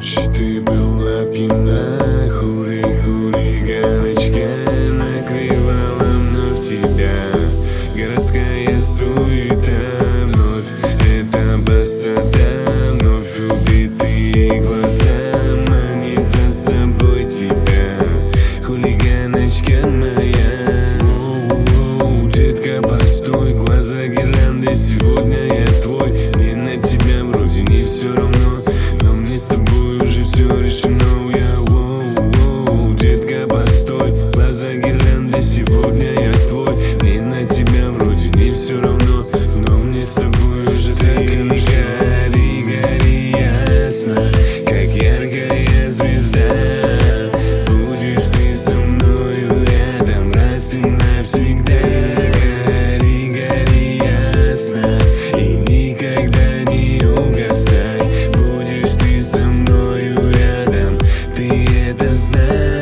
ночь ты была пьяна, хулиганочка накрывала вновь тебя. Городская суета, вновь эта басота, вновь убитые глаза манит за собой тебя, хулиганочка моя. Детка, постой, глаза гирлянды, сегодня я твой. Мне на тебя вроде не все равно, но мне с тобой уже все решено. Детка, постой, глаза гирлянды, сегодня я твой. Мне на тебя вроде не все равно, но мне с тобой уже так хорошо. Гори ясно, как яркая звезда, будешь ты со мною рядом раз и навсегда. Гори ясно и никогда не угасай, будешь ты со мною рядом, ты это знаешь.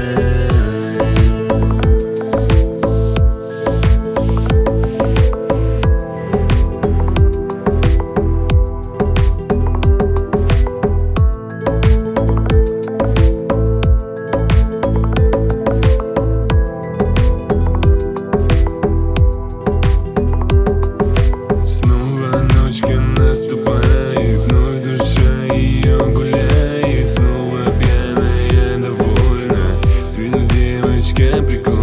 Наступает, вновь душа ее гуляет, снова пьяная, довольна. С виду девочка прикольная.